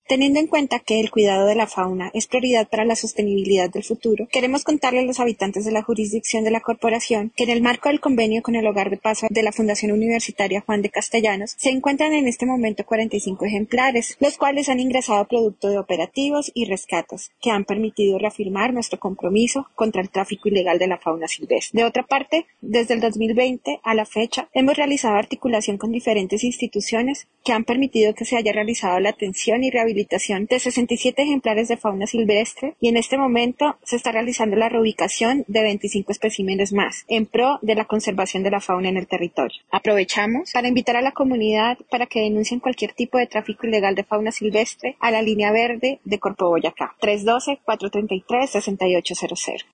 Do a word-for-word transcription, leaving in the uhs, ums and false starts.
Teniendo en cuenta que el cuidado de la fauna es prioridad para la sostenibilidad del futuro, queremos contarle a los habitantes de la jurisdicción de la corporación que en el marco del convenio con el Hogar de Paso de la Fundación Universitaria Juan de Castellanos se encuentran en este momento cuarenta y cinco ejemplares, los cuales han ingresado producto de operativos y rescates que han permitido reafirmar nuestro compromiso contra el tráfico ilegal de la fauna silvestre. De otra parte, desde el dos mil veinte a la fecha hemos realizado articulación con diferentes instituciones que han permitido que se haya realizado la atención y rehabilitación de sesenta y siete ejemplares de fauna silvestre y en este momento se está realizando la reubicación de veinticinco especímenes más en pro de la conservación de la fauna en el territorio. Aprovechamos para invitar a la comunidad para que denuncien cualquier tipo de tráfico ilegal de fauna silvestre a la línea verde de Corpo Boyacá tres uno dos, cuatro tres tres, seis ocho cero cero.